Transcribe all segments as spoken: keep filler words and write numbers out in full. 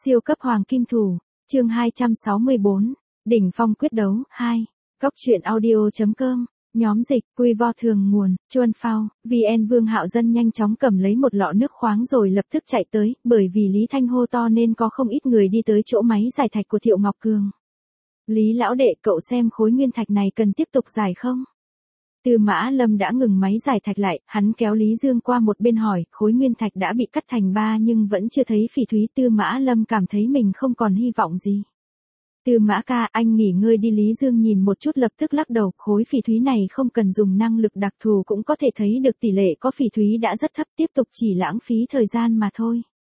Siêu cấp hoàng kim thủ, chương hai trăm sáu mươi bốn, đỉnh phong quyết đấu, hai. Cốc truyện audio.com, nhóm dịch, quy vo thường nguồn, Chuan Phao, vê en Vương Hạo Dân nhanh chóng cầm lấy một lọ nước khoáng rồi lập tức chạy tới, bởi vì Lý Thanh hô to nên có không ít người đi tới chỗ máy giải thạch của Thiệu Ngọc Cường. Lý lão đệ, cậu xem khối nguyên thạch này cần tiếp tục giải không? Tư Mã Lâm đã ngừng máy giải thạch lại, hắn kéo Lý Dương qua một bên hỏi, khối nguyên thạch đã bị cắt thành ba nhưng vẫn chưa thấy phỉ thúy. Tư Mã Lâm cảm thấy mình không còn hy vọng gì. Tư Mã ca, anh nghỉ ngơi đi. Lý Dương nhìn một chút lập tức lắc đầu, khối phỉ thúy này không cần dùng năng lực đặc thù cũng có thể thấy được tỷ lệ có phỉ thúy đã rất thấp, tiếp tục chỉ lãng phí thời gian mà thôi.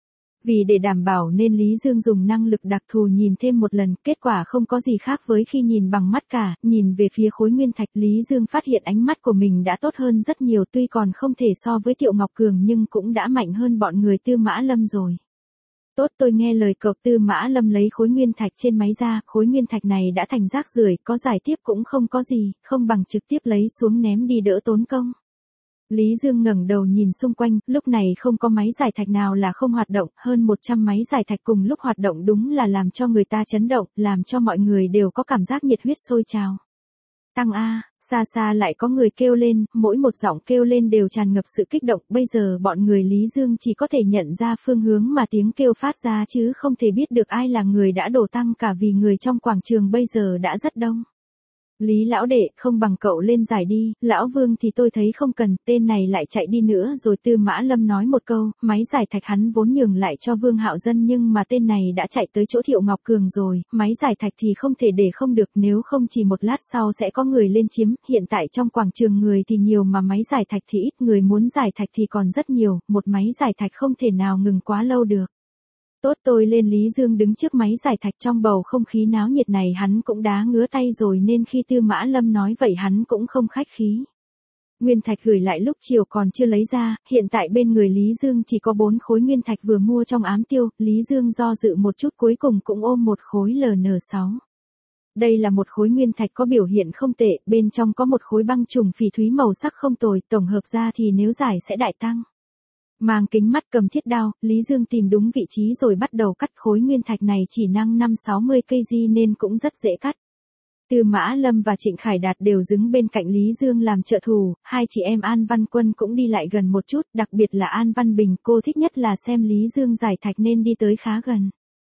Vì để đảm bảo nên Lý Dương dùng năng lực đặc thù nhìn thêm một lần, kết quả không có gì khác với khi nhìn bằng mắt cả, nhìn về phía khối nguyên thạch Lý Dương phát hiện ánh mắt của mình đã tốt hơn rất nhiều, tuy còn không thể so với Thiệu Ngọc Cường nhưng cũng đã mạnh hơn bọn người Tư Mã Lâm rồi. Tốt, tôi nghe lời cậu. Tư Mã Lâm lấy khối nguyên thạch trên máy ra, khối nguyên thạch này đã thành rác rưởi, có giải tiếp cũng không có gì, không bằng trực tiếp lấy xuống ném đi đỡ tốn công. Lý Dương ngẩng đầu nhìn xung quanh, lúc này không có máy giải thạch nào là không hoạt động, hơn một trăm máy giải thạch cùng lúc hoạt động đúng là làm cho người ta chấn động, làm cho mọi người đều có cảm giác nhiệt huyết sôi trào. Tăng a, xa xa lại có người kêu lên, mỗi một giọng kêu lên đều tràn ngập sự kích động, bây giờ bọn người Lý Dương chỉ có thể nhận ra phương hướng mà tiếng kêu phát ra chứ không thể biết được ai là người đã đổ tăng cả vì người trong quảng trường bây giờ đã rất đông. Lý lão đệ, không bằng cậu lên giải đi, lão Vương thì tôi thấy không cần, tên này lại chạy đi nữa rồi. Tư Mã Lâm nói một câu, máy giải thạch hắn vốn nhường lại cho Vương Hạo Dân nhưng mà tên này đã chạy tới chỗ Thiệu Ngọc Cường rồi, máy giải thạch thì không thể để không được, nếu không chỉ một lát sau sẽ có người lên chiếm, hiện tại trong quảng trường người thì nhiều mà máy giải thạch thì ít, người muốn giải thạch thì còn rất nhiều, một máy giải thạch không thể nào ngừng quá lâu được. Tốt, tôi lên. Lý Dương đứng trước máy giải thạch, trong bầu không khí náo nhiệt này hắn cũng đá ngứa tay rồi nên khi Tư Mã Lâm nói vậy hắn cũng không khách khí. Nguyên thạch gửi lại lúc chiều còn chưa lấy ra, hiện tại bên người Lý Dương chỉ có bốn khối nguyên thạch vừa mua trong ám tiêu, Lý Dương do dự một chút cuối cùng cũng ôm một khối L N sáu. Đây là một khối nguyên thạch có biểu hiện không tệ, bên trong có một khối băng trùng phỉ thúy màu sắc không tồi, tổng hợp ra thì nếu giải sẽ đại tăng. Mang kính mắt cầm thiết đao, Lý Dương tìm đúng vị trí rồi bắt đầu cắt. Khối nguyên thạch này chỉ nặng năm sáu mươi ki lô gam nên cũng rất dễ cắt. Tư Mã Lâm và Trịnh Khải Đạt đều đứng bên cạnh Lý Dương làm trợ thủ, hai chị em An Văn Quân cũng đi lại gần một chút, đặc biệt là An Văn Bình, cô thích nhất là xem Lý Dương giải thạch nên đi tới khá gần.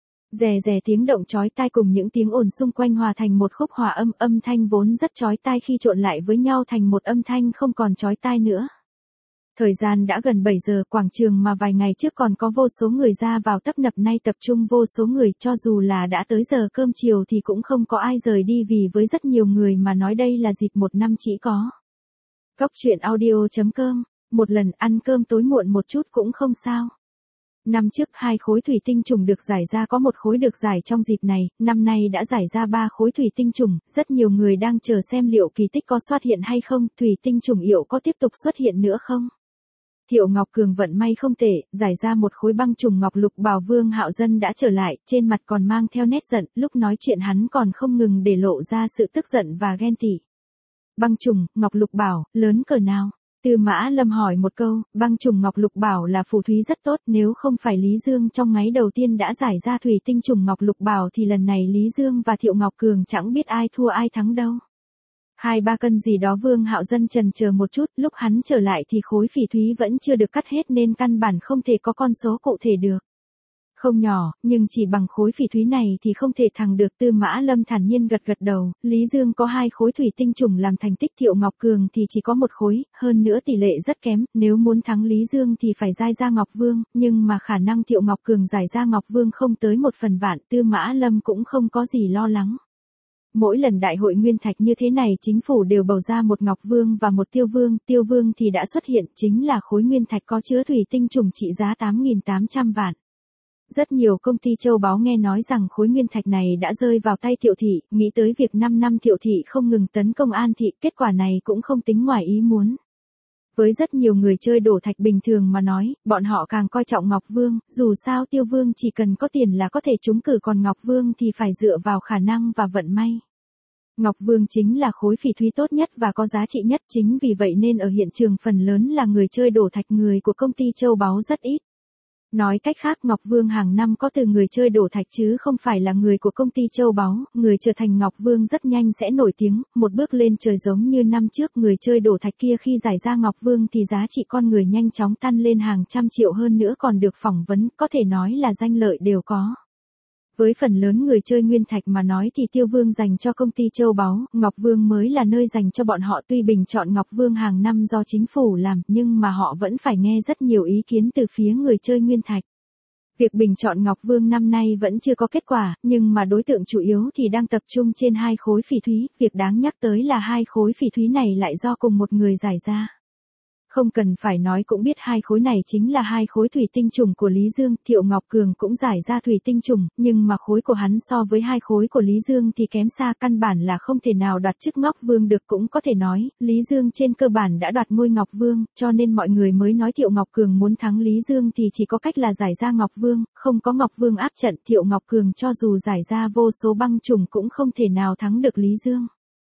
Rè rè tiếng động chói tai cùng những tiếng ồn xung quanh hòa thành một khúc hòa âm, âm thanh vốn rất chói tai khi trộn lại với nhau thành một âm thanh không còn chói tai nữa. Thời gian đã gần bảy giờ, quảng trường mà vài ngày trước còn có vô số người ra vào tấp nập nay tập trung vô số người, cho dù là đã tới giờ cơm chiều thì cũng không có ai rời đi vì với rất nhiều người mà nói đây là dịp một năm chỉ có. Cốc truyện audio.com, một lần ăn cơm tối muộn một chút cũng không sao. Năm trước hai khối thủy tinh trùng được giải ra, có một khối được giải trong dịp này, năm nay đã giải ra ba khối thủy tinh trùng, rất nhiều người đang chờ xem liệu kỳ tích có xuất hiện hay không, thủy tinh trùng yệu có tiếp tục xuất hiện nữa không. Thiệu Ngọc Cường vận may không tệ, giải ra một khối băng trùng ngọc lục bảo. Vương Hạo Dân đã trở lại, trên mặt còn mang theo nét giận, lúc nói chuyện hắn còn không ngừng để lộ ra sự tức giận và ghen tị. Băng trùng, ngọc lục bảo, lớn cỡ nào? Tư Mã Lâm hỏi một câu, băng trùng ngọc lục bảo là phù thúy rất tốt, nếu không phải Lý Dương trong máy đầu tiên đã giải ra thủy tinh trùng ngọc lục bảo thì lần này Lý Dương và Thiệu Ngọc Cường chẳng biết ai thua ai thắng đâu. Hai ba cân gì đó. Vương Hạo Dân chần chờ một chút, lúc hắn trở lại thì khối phỉ thúy vẫn chưa được cắt hết nên căn bản không thể có con số cụ thể được. Không nhỏ, nhưng chỉ bằng khối phỉ thúy này thì không thể thắng được. Tư Mã Lâm thản nhiên gật gật đầu, Lý Dương có hai khối thủy tinh trùng làm thành tích, Thiệu Ngọc Cường thì chỉ có một khối, hơn nữa tỷ lệ rất kém, nếu muốn thắng Lý Dương thì phải giải ra Ngọc Vương, nhưng mà khả năng Thiệu Ngọc Cường giải ra Ngọc Vương không tới một phần vạn, Tư Mã Lâm cũng không có gì lo lắng. Mỗi lần đại hội nguyên thạch như thế này chính phủ đều bầu ra một Ngọc Vương và một Tiêu Vương, Tiêu Vương thì đã xuất hiện, chính là khối nguyên thạch có chứa thủy tinh trùng trị giá tám nghìn tám trăm vạn. Rất nhiều công ty châu báu nghe nói rằng khối nguyên thạch này đã rơi vào tay Thiệu thị, nghĩ tới việc năm năm Thiệu thị không ngừng tấn công An thị, kết quả này cũng không tính ngoài ý muốn. Với rất nhiều người chơi đổ thạch bình thường mà nói, bọn họ càng coi trọng Ngọc Vương, dù sao Tiêu Vương chỉ cần có tiền là có thể trúng cử, còn Ngọc Vương thì phải dựa vào khả năng và vận may. Ngọc Vương chính là khối phỉ thúy tốt nhất và có giá trị nhất, chính vì vậy nên ở hiện trường phần lớn là người chơi đổ thạch, người của công ty châu báu rất ít. Nói cách khác Ngọc Vương hàng năm có từ người chơi đổ thạch chứ không phải là người của công ty châu báu, người trở thành Ngọc Vương rất nhanh sẽ nổi tiếng, một bước lên trời giống như năm trước người chơi đổ thạch kia khi giải ra Ngọc Vương thì giá trị con người nhanh chóng tăng lên hàng trăm triệu hơn nữa còn được phỏng vấn, có thể nói là danh lợi đều có. Với phần lớn người chơi nguyên thạch mà nói thì Tiêu Vương dành cho công ty châu báu, Ngọc Vương mới là nơi dành cho bọn họ tuy bình chọn Ngọc Vương hàng năm do chính phủ làm nhưng mà họ vẫn phải nghe rất nhiều ý kiến từ phía người chơi nguyên thạch. Việc bình chọn Ngọc Vương năm nay vẫn chưa có kết quả, nhưng mà đối tượng chủ yếu thì đang tập trung trên hai khối phỉ thúy, việc đáng nhắc tới là hai khối phỉ thúy này lại do cùng một người giải ra. Không cần phải nói cũng biết hai khối này chính là hai khối thủy tinh trùng của Lý Dương, Thiệu Ngọc Cường cũng giải ra thủy tinh trùng, nhưng mà khối của hắn so với hai khối của Lý Dương thì kém xa, căn bản là không thể nào đoạt chức Ngọc Vương được, cũng có thể nói, Lý Dương trên cơ bản đã đoạt ngôi Ngọc Vương, cho nên mọi người mới nói Thiệu Ngọc Cường muốn thắng Lý Dương thì chỉ có cách là giải ra Ngọc Vương, không có Ngọc Vương áp trận, Thiệu Ngọc Cường cho dù giải ra vô số băng trùng cũng không thể nào thắng được Lý Dương.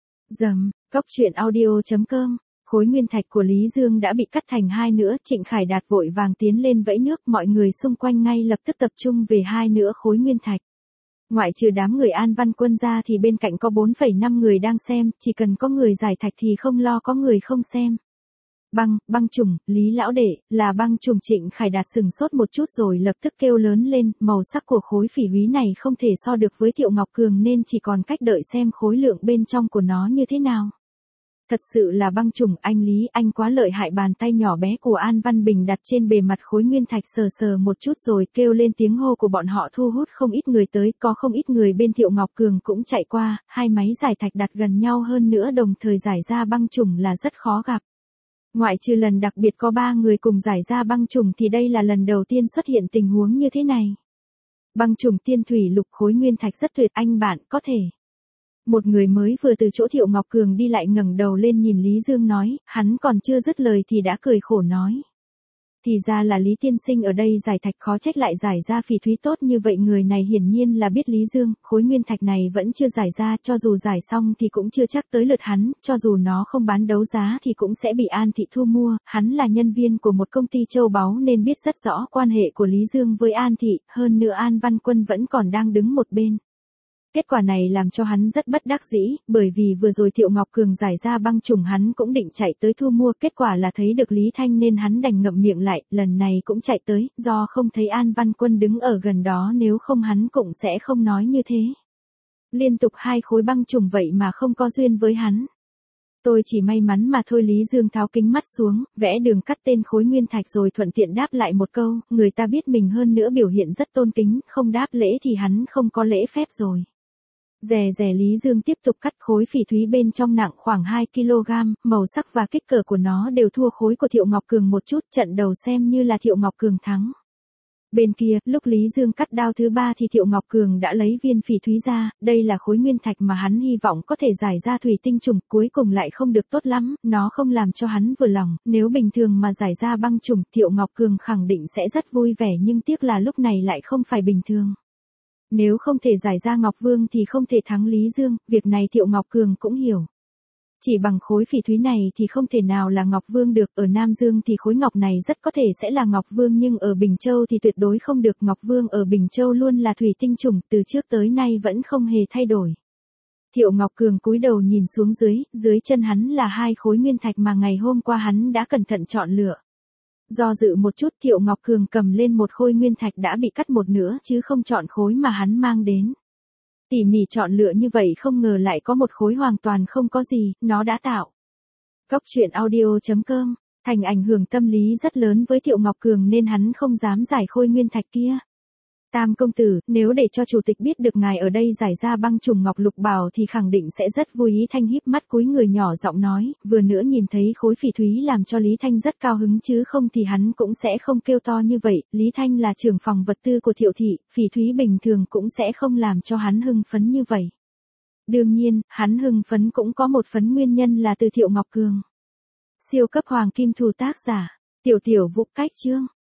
Dầm, Cóc Truyện Audio chấm com. Khối nguyên thạch của Lý Dương đã bị cắt thành hai nửa, Trịnh Khải Đạt vội vàng tiến lên vẫy nước, mọi người xung quanh ngay lập tức tập trung về hai nửa khối nguyên thạch. Ngoại trừ đám người An Văn Quân ra thì bên cạnh có bốn phẩy năm người đang xem, chỉ cần có người giải thạch thì không lo có người không xem. Băng, băng trùng, Lý lão đệ, là băng trùng. Trịnh Khải Đạt sừng sốt một chút rồi lập tức kêu lớn lên, màu sắc của khối phỉ thúy này không thể so được với Thiệu Ngọc Cường nên chỉ còn cách đợi xem khối lượng bên trong của nó như thế nào. Thật sự là băng trùng, anh Lý, anh quá lợi hại. Bàn tay nhỏ bé của An Văn Bình đặt trên bề mặt khối nguyên thạch sờ sờ một chút rồi kêu lên, tiếng hô của bọn họ thu hút không ít người tới, có không ít người bên Thiệu Ngọc Cường cũng chạy qua, hai máy giải thạch đặt gần nhau hơn nữa đồng thời giải ra băng trùng là rất khó gặp. Ngoại trừ lần đặc biệt có ba người cùng giải ra băng trùng thì đây là lần đầu tiên xuất hiện tình huống như thế này. Băng trùng tiên thủy lục, khối nguyên thạch rất tuyệt, anh bạn có thể. Một người mới vừa từ chỗ Thiệu Ngọc Cường đi lại ngẩng đầu lên nhìn Lý Dương nói, hắn còn chưa dứt lời thì đã cười khổ nói. Thì ra là Lý tiên sinh ở đây giải thạch, khó trách lại giải ra phỉ thúy tốt như vậy. Người này hiển nhiên là biết Lý Dương, khối nguyên thạch này vẫn chưa giải ra, cho dù giải xong thì cũng chưa chắc tới lượt hắn, cho dù nó không bán đấu giá thì cũng sẽ bị An Thị thu mua, hắn là nhân viên của một công ty châu báu nên biết rất rõ quan hệ của Lý Dương với An Thị, hơn nữa An Văn Quân vẫn còn đang đứng một bên. Kết quả này làm cho hắn rất bất đắc dĩ, bởi vì vừa rồi Thiệu Ngọc Cường giải ra băng trùng hắn cũng định chạy tới thu mua, kết quả là thấy được Lý Thanh nên hắn đành ngậm miệng lại, lần này cũng chạy tới, do không thấy An Văn Quân đứng ở gần đó nếu không hắn cũng sẽ không nói như thế. Liên tục hai khối băng trùng vậy mà không có duyên với hắn. Tôi chỉ may mắn mà thôi. Lý Dương tháo kính mắt xuống, vẽ đường cắt tên khối nguyên thạch rồi thuận tiện đáp lại một câu, người ta biết mình hơn nữa biểu hiện rất tôn kính, không đáp lễ thì hắn không có lễ phép rồi. Rè rè Lý Dương tiếp tục cắt khối phỉ thúy bên trong nặng khoảng hai ki lô gam, màu sắc và kích cỡ của nó đều thua khối của Thiệu Ngọc Cường một chút, trận đầu xem như là Thiệu Ngọc Cường thắng. Bên kia, lúc Lý Dương cắt đao thứ ba thì Thiệu Ngọc Cường đã lấy viên phỉ thúy ra, đây là khối nguyên thạch mà hắn hy vọng có thể giải ra thủy tinh trùng, cuối cùng lại không được tốt lắm, nó không làm cho hắn vừa lòng, nếu bình thường mà giải ra băng trùng, Thiệu Ngọc Cường khẳng định sẽ rất vui vẻ nhưng tiếc là lúc này lại không phải bình thường. Nếu không thể giải ra Ngọc Vương thì không thể thắng Lý Dương, việc này Thiệu Ngọc Cường cũng hiểu. Chỉ bằng khối phỉ thúy này thì không thể nào là Ngọc Vương được, ở Nam Dương thì khối ngọc này rất có thể sẽ là Ngọc Vương nhưng ở Bình Châu thì tuyệt đối không được, Ngọc Vương ở Bình Châu luôn là thủy tinh trùng, từ trước tới nay vẫn không hề thay đổi. Thiệu Ngọc Cường cúi đầu nhìn xuống dưới, dưới chân hắn là hai khối nguyên thạch mà ngày hôm qua hắn đã cẩn thận chọn lựa. Do dự một chút Thiệu Ngọc Cường cầm lên một khối nguyên thạch đã bị cắt một nửa chứ không chọn khối mà hắn mang đến. Tỉ mỉ chọn lựa như vậy không ngờ lại có một khối hoàn toàn không có gì, nó đã tạo. Cóc Truyện Audio chấm com, thành ảnh hưởng tâm lý rất lớn với Thiệu Ngọc Cường nên hắn không dám giải khối nguyên thạch kia. Tam công tử, nếu để cho chủ tịch biết được ngài ở đây giải ra băng trùng ngọc lục bảo thì khẳng định sẽ rất vui. Lý Thanh híp mắt cúi người nhỏ giọng nói, vừa nữa nhìn thấy khối phỉ thúy làm cho Lý Thanh rất cao hứng chứ không thì hắn cũng sẽ không kêu to như vậy. Lý Thanh là trưởng phòng vật tư của Thiệu thị, phỉ thúy bình thường cũng sẽ không làm cho hắn hưng phấn như vậy. Đương nhiên, hắn hưng phấn cũng có một phần nguyên nhân là từ Thiệu Ngọc Cường. Siêu cấp hoàng kim thủ tác giả, Tiểu Tiểu Vũ cách chương.